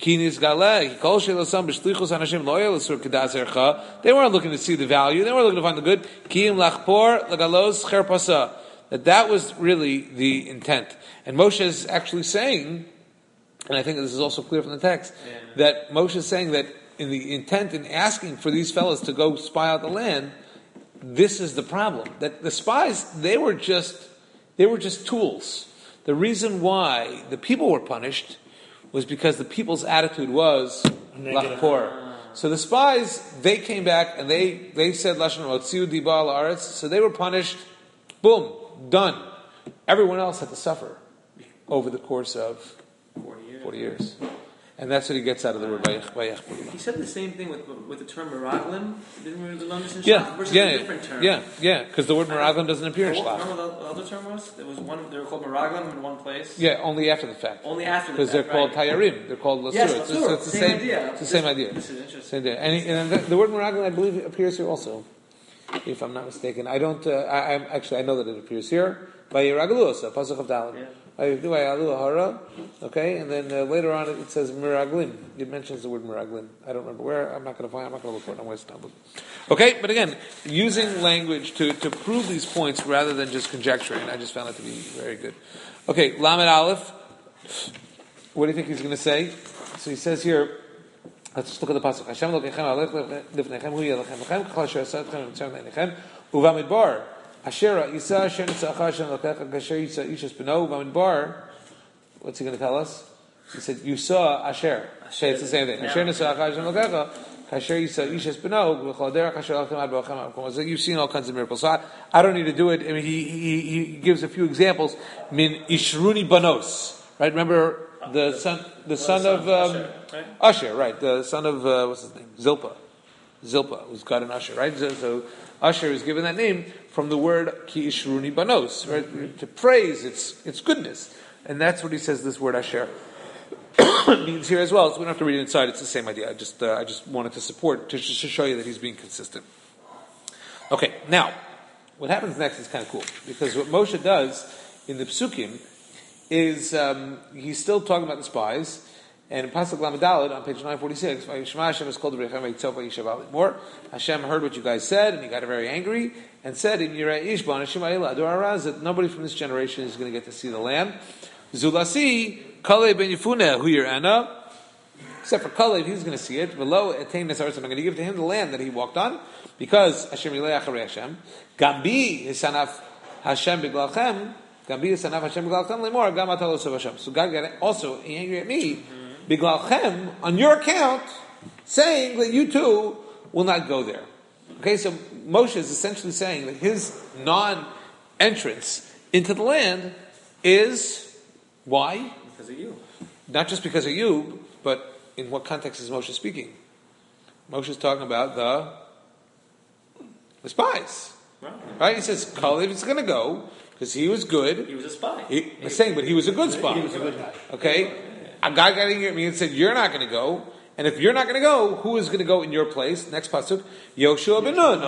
They weren't looking to see the value. They weren't looking to find the good. That that was really the intent. And Moshe is actually saying, and I think this is also clear from the text, yeah. that Moshe is saying that in the intent in asking for these fellas to go spy out the land, this is the problem. That the spies, they were just, they were just tools. The reason why the people were punished was because the people's attitude was Negative. lachpor. So the spies, they came back and they, they said Lashon Otziu Diba al Aretz, so they were punished. Boom, done. Everyone else had to suffer over the course of forty years. forty years. And that's what he gets out of the word Vayech Vayech. He said the same thing with with the term meraglim. Didn't we learn this in Yeah, Shach versus yeah, a different term? yeah, yeah, because the word meraglim doesn't appear in What- Shlach. Remember what the other term was? There was one. They were called meraglim in one place. Yeah, only after the fact. Only after the Because they're fact, called right. tayarim. They're called lasur. Yes, it's, lasur. it's the Same same idea. It's the This- same idea. this is interesting. Same idea. And, and the, the word meraglim, I believe, appears here also, if I'm not mistaken. I don't. Uh, I, I'm actually I know that it appears here. Vayiraglu also pasuk of Dalet. Yeah. Vayigalu hara. Okay, and then uh, later on it says meraglim. It mentions the word meraglim. I don't remember where. I'm not going to find. I'm not going to look for it. I'm wasting time. Okay, but again, using language to to prove these points rather than just conjecturing. I just found it to be very good. Okay, Lamed Aleph. What do you think he's going to say? So he says here. Let's just look at the pasuk. Hashem lokechem alech lifnechem hu yelachem lechem kachal asher asatchem v'tzem leinechem uvamidbar asher yisa asher nitzachah Hashem lokecha kasher yisa ishas b'no uvamidbar. What's he going to tell us? He said, "You saw asher." Okay, it's the same thing. Asher nitzachah Hashem lokecha kasher yisa ishas b'no v'chol derech asher lachem ad b'ochem. So you've seen all kinds of miracles. So I, I don't need to do it. I mean, he, he he gives a few examples. Min ishruni banos. Right? Remember. The son, the son of um, Asher, right? Asher, right? The son of uh, what's his name? Zilpah, Zilpah, who's got an Asher, right? So, so Asher is given that name from the word ki ishruni banos, right? To praise its its goodness, and that's what he says. This word Asher means here as well. So we don't have to read it inside. It's the same idea. I just uh, I just wanted to support to, to show you that he's being consistent. Okay, now what happens next is kind of cool because what Moshe does in the Psukim is um, he's still talking about the spies, and in Pasuk Lamed Daled on page nine forty-six, Hashem is called more. Hashem heard what you guys said, and he got very angry, and said, that nobody from this generation is going to get to see the land. Zulasi, Kalev ben Yefune, hu yir'ana, except for Kalev, he's going to see it. Below, I'm going to give to him the land that he walked on, because Hashem Yilei Acharei Hashem. Gambi, his sanaf Hashem b'glalchem, so God got also angry at me, biglalchem, on your account, saying that you too will not go there. Okay, so Moshe is essentially saying that his non-entrance into the land is why? Because of you. Not just because of you, but in what context is Moshe speaking? Moshe is talking about the the spies, Right. right? He says Kalev is going to go. Because he was good. He was a spy. He, I'm saying, but he was a good spy. He was a good guy. Okay? A guy got angry at me and said, "You're not going to go. And if you're not going to go, who is going to go in your place?" Next pasuk, Yoshua ben Nun.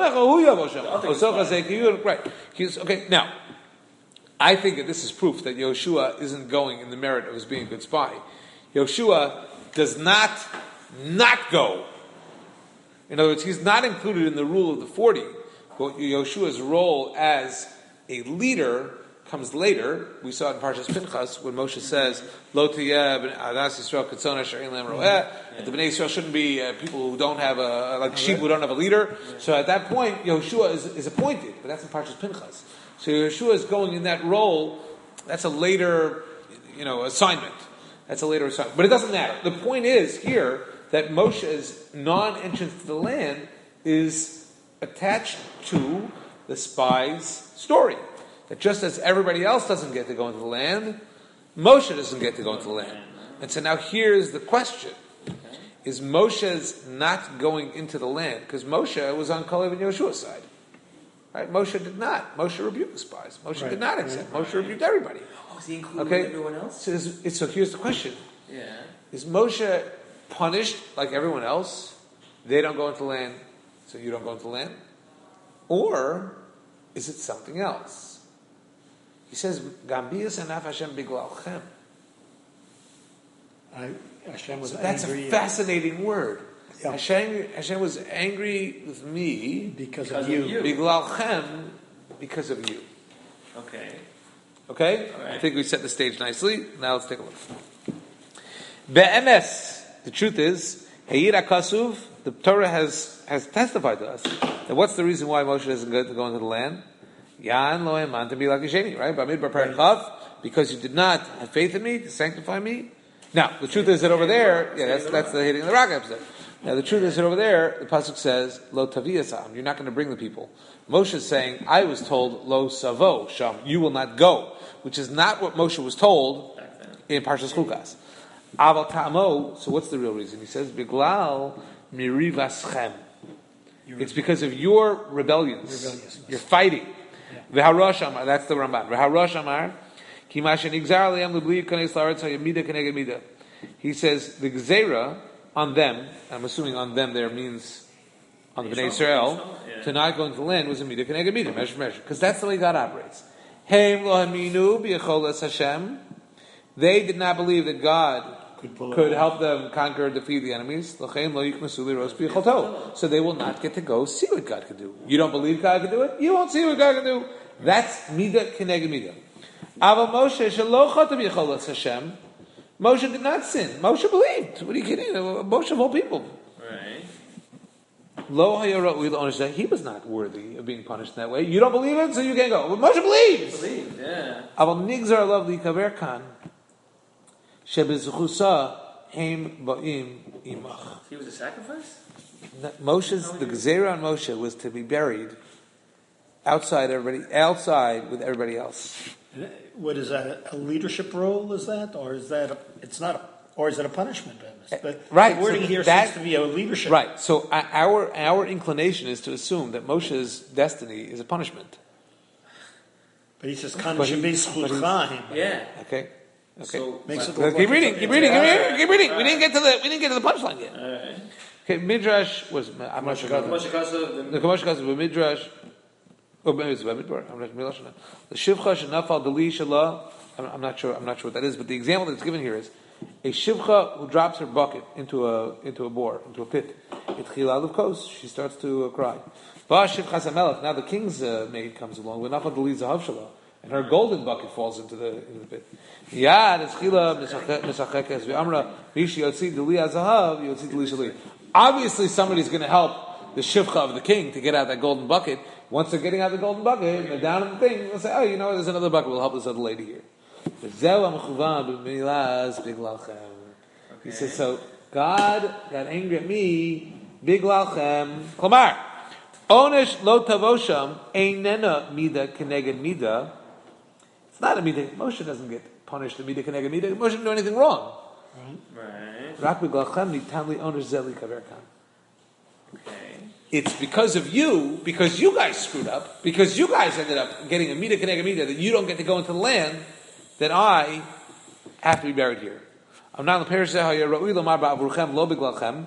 Right. He's, okay, now, I think that this is proof that Yoshua isn't going in the merit of his being a good spy. Yoshua does not not go. In other words, he's not included in the rule of the forty. But Yoshua's role as a leader comes later. We saw it in Parshas Pinchas when Moshe says, "Lo tiyeh ben adas Yisrael katzon asher ein lehem roeh." That the Bnei Yisrael shouldn't be uh, people who don't have a like sheep who don't have a leader. So at that point, Yoshua is, is appointed, but that's in Parshas Pinchas. So Yoshua is going in that role. That's a later, you know, assignment. That's a later assignment, but it doesn't matter. The point is here that Moshe's non-entrance to the land is attached to the spies' story. That just as everybody else doesn't get to go into the land, Moshe doesn't get to go into the land. And so now here's the question. Is Moshe's not going into the land? Because Moshe was on Kalev and Yoshua's side. Right? Moshe did not. Moshe rebuked the spies. Moshe Right. did not accept. Moshe rebuked everybody. Oh, is he including Okay? everyone else? So, is- so here's the question. Yeah. Is Moshe punished like everyone else? They don't go into the land, so you don't go into the land? Or is it something else? He says, Gambiyas anaf Hashem biglalchem. I, Hashem was That's angry a fascinating word. Yeah. Hashem, Hashem was angry with me because, Because of you. of you. biglalchem because of you. Okay. Okay? All right. I think we set the stage nicely. Now let's take a look. Be'emes, the truth is, Heyira Kasuv, the Torah has, has testified to us that what's the reason why Moshe doesn't go to go into the land? Yan lo eman to be like Yisheni, right? Bamidbar Perek Chav, because you did not have faith in me to sanctify me. Now, the truth is that over there, yeah, that's that's the hitting the rock episode. Now, the truth is that over there, the pasuk says, "Lo taviyasam," you're not going to bring the people. Moshe is saying, "I was told lo savo sham," you will not go, which is not what Moshe was told in Parshas Chukas. Aval ta'amo. So, what's the real reason? He says, "Biglal mirivaschem." It's because of your rebellions. You're fighting. V'harosh amar. That's the Ramban. V'harosh amar. He says the gzeira on them, I'm assuming on them there means on the Bnei Israel, to not go into the land was a midah k'neged midah, measure measure, because that's the way God operates. Heim lo haminu b'yecholas Hashem. They did not believe that God could, could help them conquer or defeat the enemies. So they will not get to go see what God can do. You don't believe God can do it? You won't see what God can do. That's midah k'neged midah. Aval Moshe shelo chotav yecholas Hashem. Moshe did not sin. Moshe believed. What are you kidding? Moshe of all people. Right. Lo hayara'u l'onesh. He was not worthy of being punished in that way. You don't believe it, so you can't go. But Moshe believes. Believed, yeah. Aval nigzar alav likaver kan shebezuchusa heim ba'im imach. He was a sacrifice? Moshe's the gzeira on Moshe was to be buried outside everybody, outside with everybody else. What is that? A leadership role? Is that, or is that? A, it's not, a, or is it a punishment? But right. The wording so here that, seems to be a leadership. Right. So uh, our our inclination is to assume that Moshe's destiny is a punishment. But he says, But he- Yeah. Okay. Okay. So, Makes but- it look keep like reading. it's Keep a- reading. Keep Yeah. reading. Keep reading. We didn't get to the we didn't get to the punchline yet. all right. Okay. Midrash was. I'm not sure. Moshe Kassav, The Kamosh Kasav Midrash. Oh, maybe it's Midbar. I'm not sure. The Shivcha Shenafal Dali Shalah. I'm I'm not sure. I'm not sure what that is. But the example that's given here is a shivcha who drops her bucket into a into a bore, into a pit. Itchila levkos. She starts to uh, cry. Ba shivchas hamelech. Now the king's uh, maid comes along. V'nafal Dali Zahav Shalah, and her golden bucket falls into the into the pit. Yad itchila misachekes v'amra mishi yotzi Dali Zahav yotzi Dali Shali. Obviously, somebody's going to help the shivcha of the king to get out that golden bucket. Once they're getting out the golden bucket, they're down in the thing. They'll say, "Oh, you know what? There's another bucket. We'll help this other lady here." He says, so God got angry at me, big lalchem. Klamar, onesh lo tavosham einena mida keneged mida. It's not a mida. Moshe doesn't get punished the mida keneged mida. Moshe didn't do anything wrong. Right. Rak big lalchem nitanli onesh zeli kaverkan. Okay. It's because of you, because you guys screwed up, because you guys ended up getting a mida keneged mida that you don't get to go into the land, that I have to be buried here. I'm not the parish how you're lamar ba'avurchem lo biglalchem.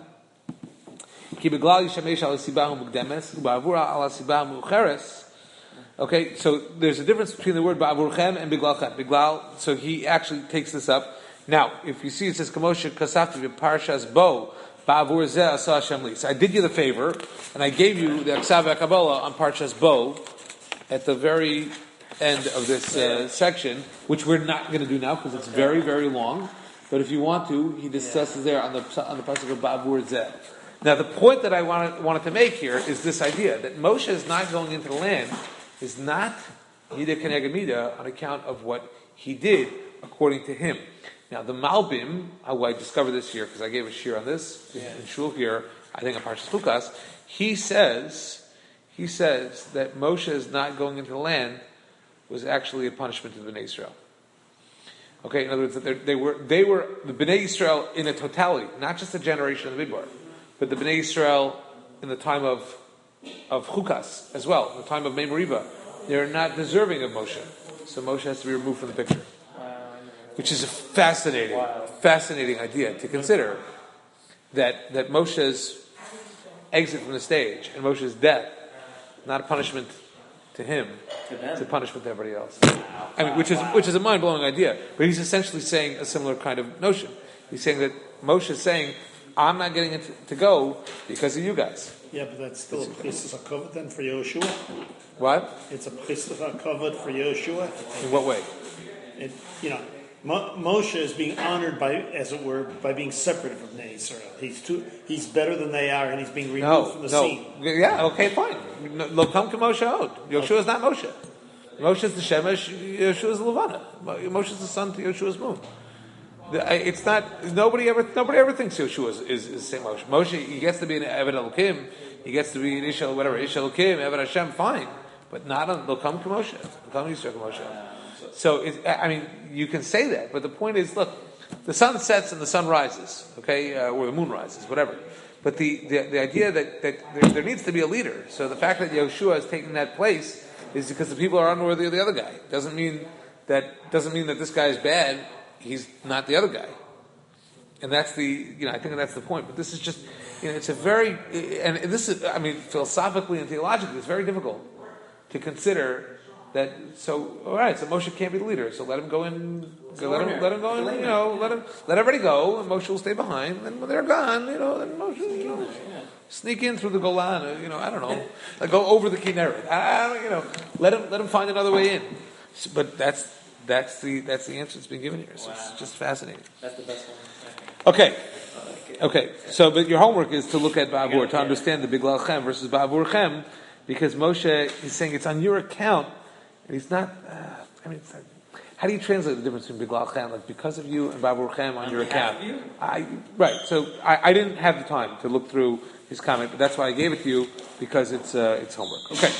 Ki biglal yishamesh al sibahu mukdemes ba'avura al sibahu mucheres. Okay, so there's a difference between the word ba'avurchem and biglalchem. Biglal. So he actually takes this up. Now, if you see, it says kamosha kasafti v'parshas bo ba'avur zeh asa Hashem li. So I did you the favor, and I gave you the aksav v'kabbalah on parshas bo at the very end of this uh, section, which we're not going to do now because it's very, very long. But if you want to, he discusses there on the on the pasuk of Ba'avur Zeh. Now, the point that I wanted wanted to make here is this idea that Moshe is not going into the land is not Mida Keneged Mida on account of what he did according to him. Now, the Malbim, how I discovered this here because I gave a shir on this yeah. in shul here, I think on Parshas Chukas, he says he says that Moshe is not going into the land was actually a punishment to the Bnei Israel. Okay, in other words, that they were they were the Bnei Israel in a totality, not just the generation of the Midbar, but the Bnei Israel in the time of of Chukas as well, the time of Mei Meriba. They're not deserving of Moshe, so Moshe has to be removed from the picture, which is a fascinating, wow. fascinating idea to consider that that Moshe's exit from the stage and Moshe's death, not a punishment to him, to it's a punishment to everybody else. Wow. I mean, which is wow. which is a mind blowing idea. But he's essentially saying a similar kind of notion. He's saying that Moshe is saying, "I'm not getting it to, to go because of you guys." Yeah, but that's still a place of covered then for Yoshua. What? It's a place of covered for Yoshua. In what way? It, you know, Mo- Moshe is being honored by, as it were, by being separated from Bnei Israel. He's too, he's better than they are, and he's being removed no, from the no. scene. Yeah, okay, fine. Lo come to Moshe out. Yoshua is not Moshe. Moshe is the Shemesh. Yoshua is the Levana. Moshe is the son to Yoshua's moon. it's not, nobody ever, nobody ever thinks Yeshua is, is, is the same Moshe. Moshe, he gets to be an Eved Elokim, he gets to be an Ishel, whatever, Ishel Elokim, Eved Hashem, fine. But not on, they'll come Moshe. They'll come Yisrael Moshe. So, it, I mean, you can say that, but the point is, look, the sun sets and the sun rises, okay, uh, or the moon rises, whatever. But the, the, the idea that, that there, there needs to be a leader. So the fact that Yeshua is taking that place is because the people are unworthy of the other guy. Doesn't mean that doesn't mean that this guy is bad. He's not the other guy. And that's the, you know, I think that's the point. But this is just, you know, it's a very, and this is, I mean, philosophically and theologically, it's very difficult to consider that. So, all right, so Moshe can't be the leader. So let him go in. So let him, let him go in. You know, let him, let everybody go, and Moshe will stay behind. And when they're gone, you know, then Moshe, you know, sneak in through the Golan. You know, I don't know, like go over the Kinneret. I, I don't, you know, let him, let him find another way in. But that's that's the that's the answer that's been given here. So wow. It's just fascinating. That's the best one. Okay. Okay. So, but your homework is to look at Ba'avur to understand the Biglal Chem versus Ba'avur Chem, because Moshe is saying it's on your account, and he's not. Uh, I mean, it's like, how do you translate the difference between Biglal Chem, like because of you, and Ba'avur Chem on, on your account? You? I right. So I, I didn't have the time to look through his comment, but that's why I gave it to you, because it's uh, it's homework. Okay.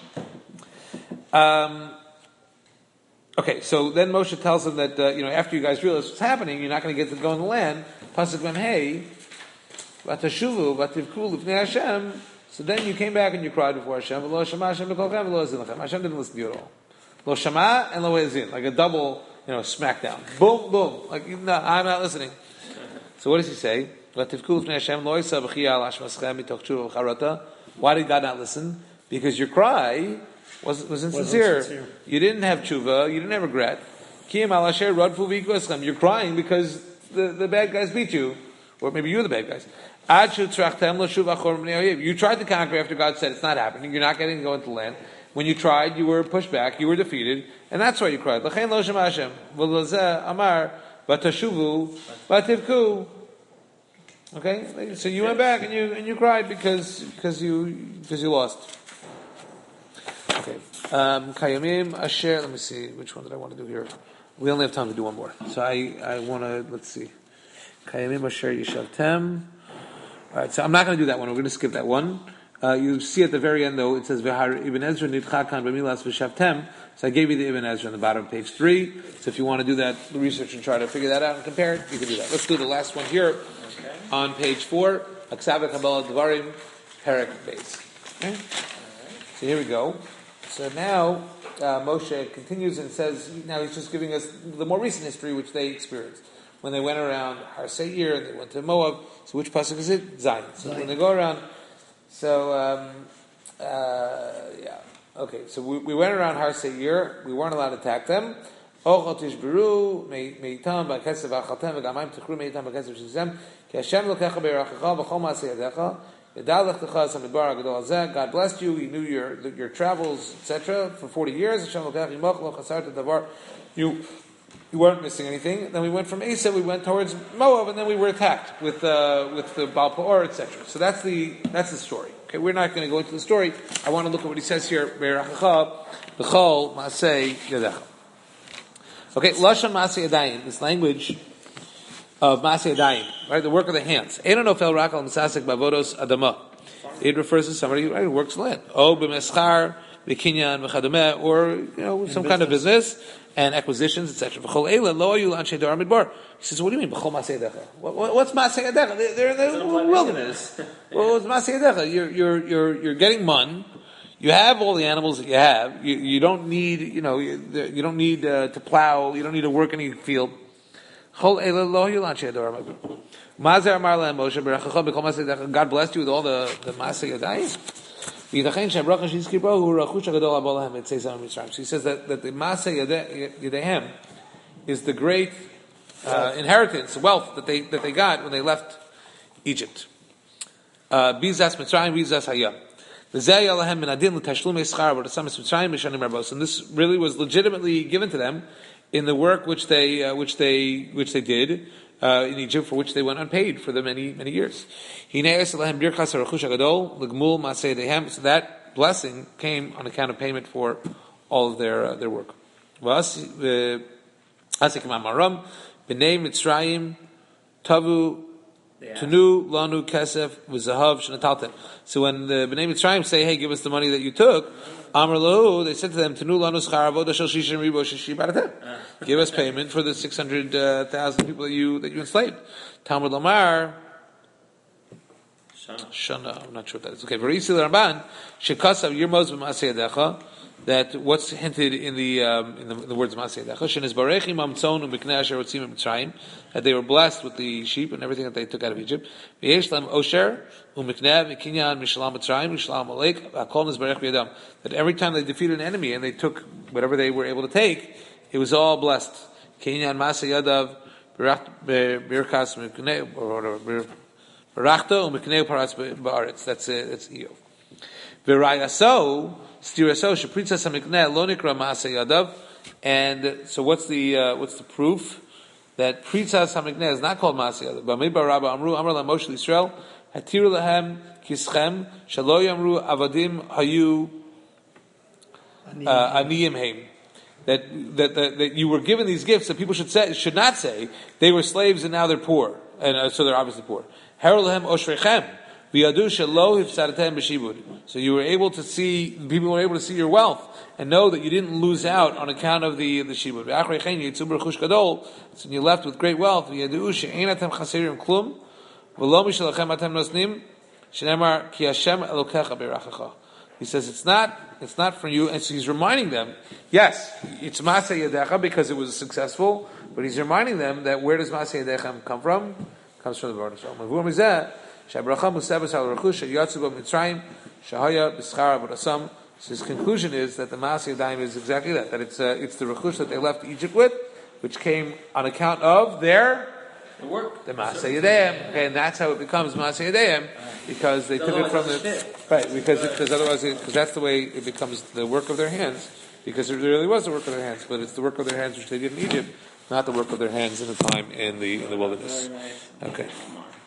Um. Okay, so then Moshe tells them that, uh, you know, after you guys realize what's happening, you're not going to get to go in the land. Pasuk ben hey, v'tashuvu v'tivku l'fnei Hashem. So then you came back and you cried before Hashem. V'lo shama Hashem b'kolchem v'lo hazin lachem. Hashem didn't listen to you at all. Lo shama and lo hazin, like a double, you know, smackdown. Boom, boom. Like, no, I'm not listening. So what does he say? V'tivku l'fnei Hashem lo yisa b'chiyah al hashmaschem mitoch tshuva v'charata. Why did God not listen? Because your cry was was insincere. Wasn't sincere. You didn't have tshuva. You didn't have regret. You're crying because the, the bad guys beat you, or maybe you're the bad guys. You tried to conquer after God said it's not happening. You're not getting to go into the land. When you tried, you were pushed back. You were defeated, and that's why you cried. Okay, so you went back and you and you cried because because you because you lost. Okay. Um, Kayamim Asher. Let me see. Which one did I want to do here? We only have time to do one more. So I, I want to, let's see. Kayamim Asher Yishavtem. Alright, so I'm not going to do that one. We're going to skip that one. Uh, you see at the very end, though, it says, V'har Ibn Ezra nidchakan b'milas v'shavtem. So I gave you the Ibn Ezra on the bottom of page three. So if you want to do that research and try to figure that out and compare it, you can do that. Let's do the last one here. Okay. On page four. Aksava Kabbalah Dvarim, Perek Beis. Okay? Right. So here we go. So now uh, Moshe continues and says, now he's just giving us the more recent history which they experienced. When they went around Har Seir and they went to Moab. So which pasuk is it? Zion. So Zion. When they go around, so um, uh, yeah, okay. So we, we went around Har Seir. We weren't allowed to attack them. Ochot tishberu meitam b'kesav achaltem v'gamayim tichru meitam b'kesav shizem ki Hashem lokecha be'erachecha v'chol ma'aseh yadecha. God blessed you. He knew your your travels, et cetera, for forty years. You you weren't missing anything. Then we went from Asa, we went towards Moab, and then we were attacked with uh, with the Baal Peor, et cetera. So that's the that's the story. Okay, we're not going to go into the story. I want to look at what he says here. Okay, lashon maaseh yadayim. This language of Maaseh Yadayim, right? The work of the hands. It refers to somebody who, right, who works land. Oh, b'meschar, b'kinyan, b'chadameh, or, you know, some kind of business and acquisitions, et cetera. He says, what do you mean, b'chol Maaseh Yadecha? What's Maaseh Yadecha? They're in the wilderness. Well, what's Maaseh Yadecha? You're, you're, you're, you're getting mun. You have all the animals that you have. You, you don't need, you know, you, you don't need uh, to plow. You don't need to work any field. God blessed you with all the, the Maaseh Yadayim. So he says that, that the Maaseh Yadayim is the great uh, inheritance, wealth that they that they got when they left Egypt. Bizas Mitzrayim, Bizas Hayah. And this really was legitimately given to them in the work which they uh, which they which they did uh, in Egypt, for which they went unpaid for the many many years. So that blessing came on account of payment for all of their uh, their work. B'nei Mitzrayim Tavu Yeah. Tunu Lanu Kesef V'Zahav Shnataltem. So when the B'nei Mitzrayim say, "Hey, give us the money that you took," Amar Lahu, they said to them, "Tunu Lanu Schar Avoda Shel Shishim Ribo Shishi Baratem." Give us payment for the six hundred thousand people that you that you enslaved. Talmud Lamar. Shana, I'm not sure what that is. Okay, Varisi Ramban, Shekasav Yirmoz B'Masei Yadecha. That what's hinted in the um, in, the, in the words Masei Yadecha. Shenis Barechim Amtzon U'Miknei Asher Rotzim Mitzrayim. That they were blessed with the sheep and everything that they took out of Egypt. V'yesh Lam Osher U'Miknei V'Kinyan Mishalam Mitzrayim Mishalam Alek Hakol Nizbarech B'Yadam. That every time they defeated an enemy and they took whatever they were able to take, it was all blessed. Kinyan Masei Yadav Birkas Miknei or Barachta U'Miknei Paratz Ba'aretz. That's it. That's Eov. V'Rayaso Stiraso Shepritza Samiknei Lo Nikra Masei Yadav. And so, what's the uh, what's the proof that Pritza Samiknei is not called Masei Yadav? B'Midbar Rabba Amru Amar LaMoshe L'Yisrael Hatiru Lahem Kischem Shalo Yamru Avadim Hayu Aniyim Heim. That, that that that you were given these gifts that people should say should not say they were slaves and now they're poor, and uh, so they're obviously poor. Herol Lahem Oshrechem. So you were able to see, people were able to see your wealth and know that you didn't lose out on account of the the shibud. So you're left with great wealth. He says it's not it's not for you, and so he's reminding them. Yes, it's Masei Yadecha because it was successful, but he's reminding them that where does Masei Yadecha come from? It comes from the Baruch Shalom. So his conclusion is that the Masei Yadayim is exactly that, that it's uh, it's the Rechush that they left Egypt with, which came on account of their the work, the Masei Yadayim. Okay, and that's how it becomes Masei Yadayim, because they took it from the right, because it, because otherwise because that's the way it becomes the work of their hands, because it really was the work of their hands, but it's the work of their hands which they did in Egypt, not the work of their hands in the time in the in the wilderness. Okay.